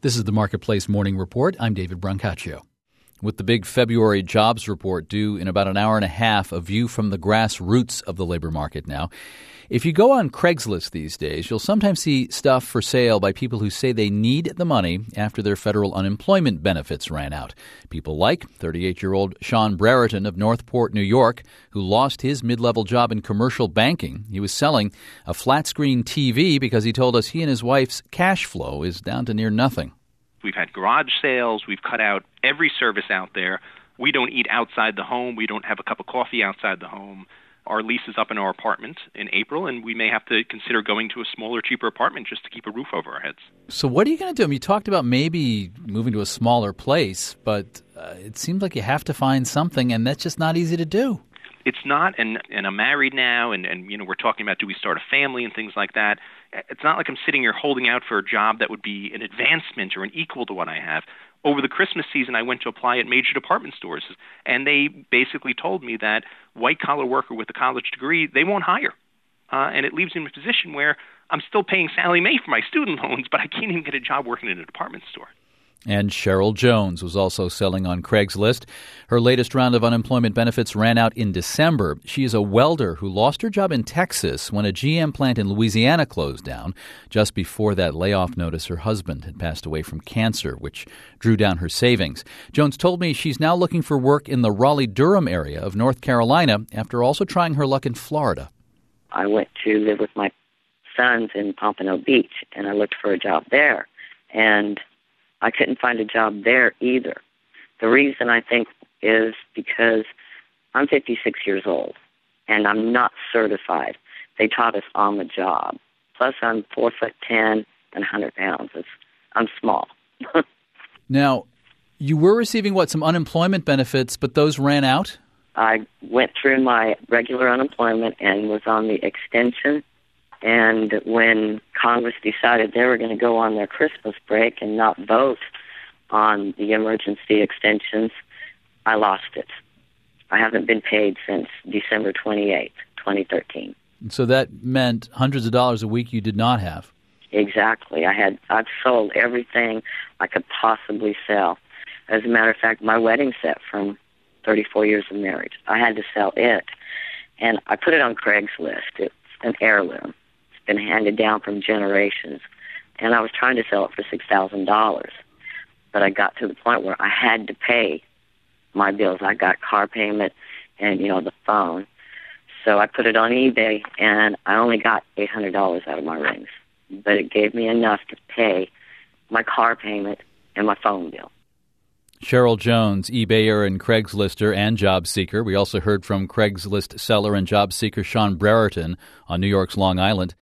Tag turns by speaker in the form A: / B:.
A: This is the Marketplace Morning Report. I'm David Brancaccio. With the big February jobs report due in about an hour and a half, a view from the grassroots of the labor market now. If you go on Craigslist these days, you'll sometimes see stuff for sale by people who say they need the money after their federal unemployment benefits ran out. People like 38-year-old Sean Brereton of Northport, New York, who lost his mid-level job in commercial banking. He was selling a flat-screen TV because he told us he and his wife's cash flow is down to near nothing.
B: We've had garage sales. We've cut out every service out there. We don't eat outside the home. We don't have a cup of coffee outside the home. Our lease is up in our apartment in April, and we may have to consider going to a smaller, cheaper apartment just to keep a roof over our heads.
A: So what are you going to do? I mean, you talked about maybe moving to a smaller place, but it seems like you have to find something, and that's just not easy to do.
B: It's not, and I'm married now, and we're talking about do we start a family and things like that. It's not like I'm sitting here holding out for a job that would be an advancement or an equal to what I have. Over the Christmas season, I went to apply at major department stores, and they basically told me that white-collar worker with a college degree, they won't hire. And it leaves me in a position where I'm still paying Sallie Mae for my student loans, but I can't even get a job working in a department store.
A: And Cheryl Jones was also selling on Craigslist. Her latest round of unemployment benefits ran out in December. She is a welder who lost her job in Texas when a GM plant in Louisiana closed down. Just before that layoff notice, her husband had passed away from cancer, which drew down her savings. Jones told me she's now looking for work in the Raleigh-Durham area of North Carolina after also trying her luck in Florida.
C: I went to live with my sons in Pompano Beach, and I looked for a job there. And I couldn't find a job there either. The reason, I think, is because I'm 56 years old, and I'm not certified. They taught us on the job. Plus, I'm 4'10" and 100 pounds. I'm small.
A: Now, you were receiving, some unemployment benefits, but those ran out?
C: I went through my regular unemployment and was on the extension. And when Congress decided they were going to go on their Christmas break and not vote on the emergency extensions, I lost it. I haven't been paid since December 28th, 2013.
A: So that meant hundreds of dollars a week you did not have.
C: Exactly. I've sold everything I could possibly sell. As a matter of fact, my wedding set from 34 years of marriage, I had to sell it. And I put it on Craigslist. It's an heirloom. Been handed down from generations, and I was trying to sell it for $6,000, but I got to the point where I had to pay my bills. I got car payment and the phone, so I put it on eBay, and I only got $800 out of my rings, but it gave me enough to pay my car payment and my phone bill.
A: Cheryl Jones, eBayer and Craigslister and job seeker. We also heard from Craigslist seller and job seeker Sean Brereton on New York's Long Island.